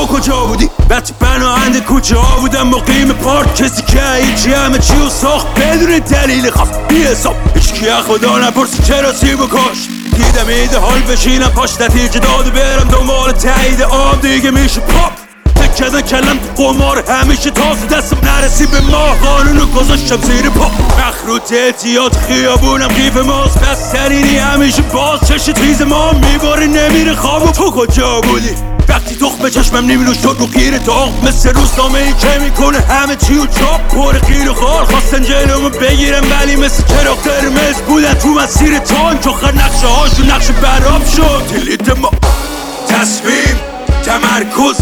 تو کجا بودی وقتی پناهنده کوچه ها بودم مقیم پارک کسی که هیچی همه چی و ساخت بدون دلیل خاص بی حساب هیچکی از خدا نپرسی چرا سیب و کاش دیدم ایده حال بشینم پاش نتیجه داده برم دنبال تایید آب دیگه میشه پاپ فکر کلم تو قمار همیشه تازه دستم نرسی به ما قانونو گذاشتم زیر پا مخروط اعتیاد خیابونم قیف ماست بسترینی همیشه باز چش تیز ما میباره نمیره خواب و تو کجا بودی وقتی تخم چشمم نمیلوش شد رو خیر داغ مثل روزنامه ای که میکنه همه چی و چاپ پر خیر و خار خواستن جلومو بگیرم ولی مثل چراغ قرمز بودن تو مسیر تانک آخر نقشه هاشون نقش براب شد دلیت ما تصمیم تمرکز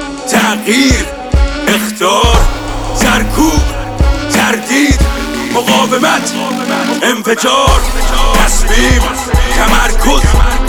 تغییر اخطار سرکوب تردید مقاومت انفجار تصمیم تمرکز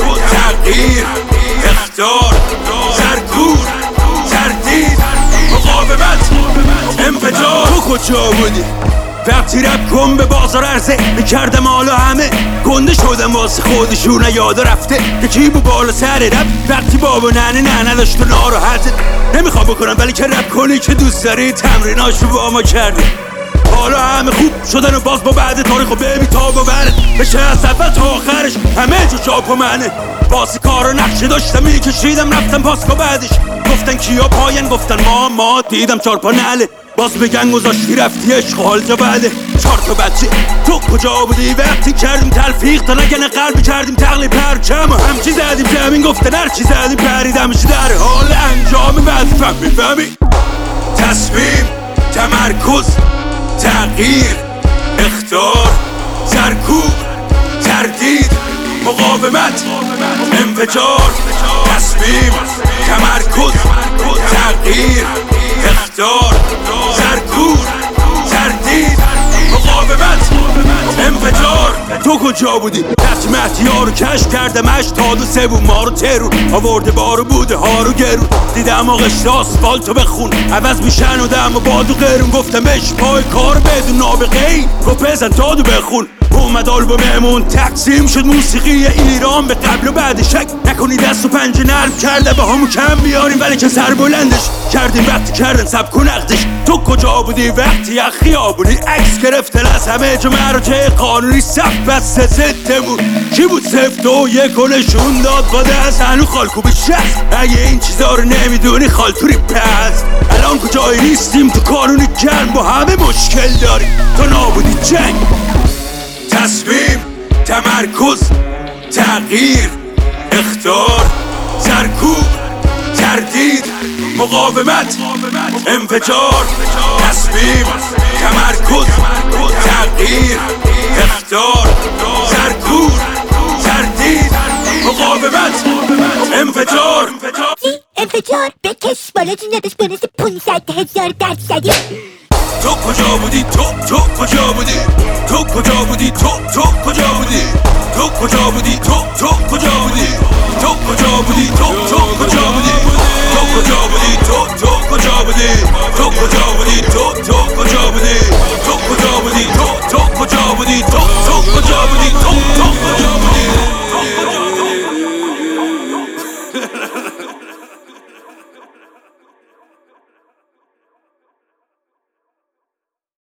تغییر اخطار سرکوب تردید مقاومت انفجار تو کجا بودی وقتی رب کن به بازار عرضه میکردم حالا همه گنده شدم واسه خودشون یادا رفته یکی بو بالا سر رب وقتی بابا نه نداشت و ناراحته نمیخوام بکنم ولی که رب کنی که دوست داری تمریناشو با ما کردی حالا همه خوب شدن و باز با بعد تاریخ و ببی تا باورت بشه از اول تا آخرش همه جو چاپ و منه بازی کار و نقشه داشتم میکشیدم رفتم پاسکا بعدش گفتن کیا پاین گفتن ما دیدم 4 پا نله باز بگن گذاشتی رفتی عشق حال جا بعده 4 تا بچه تو کجا بودی وقتی کردیم تلفیق تا نگن قلبی کردیم تقلیب پرچم و همچی زدیم زمین گفتن هرچی زدیم پریدمش در حال انجام وظیفم میفهمی تصمیم تمرکز تغییر اخطار سرکوب تردید مقاومت انفجار تصمیم تمرکز تغییر اخطار سرکوب تردید مقاومت انفجار تو کجا بودی وقتی مهدی‌ها رو کشف کردم تا دو سبون ما رو ترون آورده بارو بوده ها رو گرون دیدم آقشت آسفالتو بخون عوض میشن و دم و بادو قرون گفتم بهش پای کار بدون نابغه‌ای گفت بزن دادو بخون اومد آلبوممون تقسیم شد موسیقی ایران به قبل و بعد شک نکنی دست و پنجه نرم کرده با همو کم بیاریم ولی که سر بلندش کردیم وقتی کردن سبک و نقدش تو کجا بودی وقتی از خیابونی عکس گرفتن از همه جا مرجع قانونی صف بسته ضدمون کی بود 0 2 1 و نشون داد با دست هنو خالکو به شست اگه این چیزا رو نمیدونی خالتوری پست الان کجایی نیستیم تو قانونی گرم با همه مشکل داریم تو نابودی جنگ تصمیم تمرکز تغییر اخطار سرکوب تردید مقاومت انفجار تصمیم تمرکز تغییر اخطار سرکوب تردید مقاومت انفجار انفجار بکش بالا جونتش بنویسه 500,000 درصدی تو کجا بودی تو کجا بودی تو کجا بودی تو کجا بودی تو کجا بودی تو کجا بودی تو کجا بودی تو